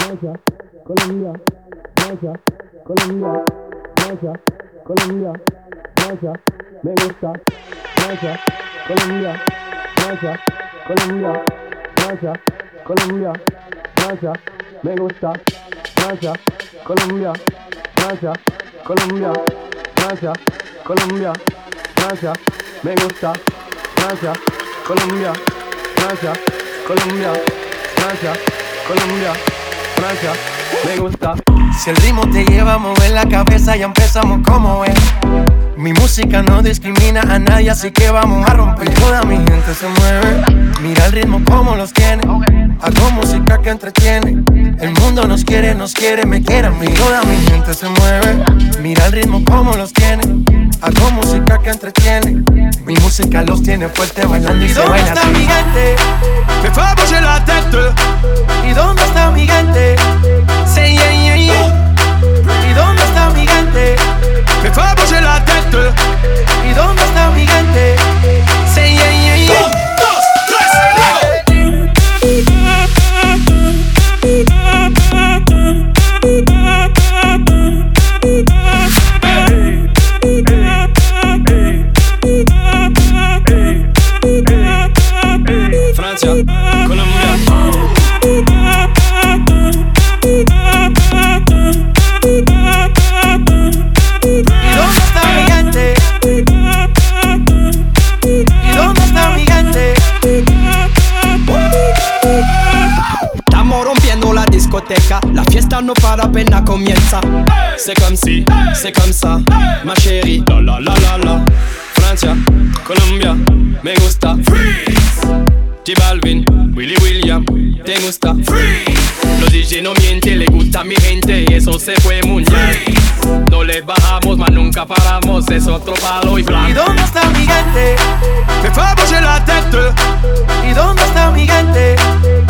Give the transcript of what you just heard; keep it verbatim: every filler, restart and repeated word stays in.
Francia, Colombia, Francia, Colombia, Francia, Colombia, Francia, me gusta. Francia, Colombia, Francia, Colombia, Francia, Colombia, Francia, me gusta. Francia, Colombia, Francia, Colombia, Francia, Colombia, Francia, me gusta. Francia, Colombia, Francia, Colombia, Francia, Colombia, Francia, me gusta. Si el ritmo te lleva a mover la cabeza, ya empezamos como es. Mi música no discrimina a nadie, así que vamos a romper. Toda mi gente se mueve, mira el ritmo como los tiene. Hago música que entretiene. El mundo nos quiere, nos quiere, me quiere a mí. Toda mi gente se mueve, mira el ritmo como los tiene. Hago música que entretiene. Mi música los tiene fuerte bailando y, ¿y se baila así. ¿Dónde está mi gente? Me fue a bouger la tête. ¿Y dónde está mi gente? Say yeah, yeah, yeah. ¿Y dónde está mi gente? Me fue a bouger la tête. ¿Y dónde está mi gente? Say yeah, yeah, yeah. Un, dos, tres, Francia, Colombia. ¿Y dónde está mi gente? ¿Y dónde está mi gente? Estamos rompiendo la discoteca, la fiesta no para apenas comienza. C'est comme si, c'est comme ça, ma chérie. La la la la la. Francia, Colombia, me gusta. Freeze. J Balvin, Willy William, te gusta. Freeze. Los D J no mienten, le gusta a mi gente y eso se fue muy bien. No le bajamos, mas nunca paramos, es otro palo y blanco. ¿Y dónde está mi gente? Me fue a bouger la tête. ¿Y dónde está mi gente?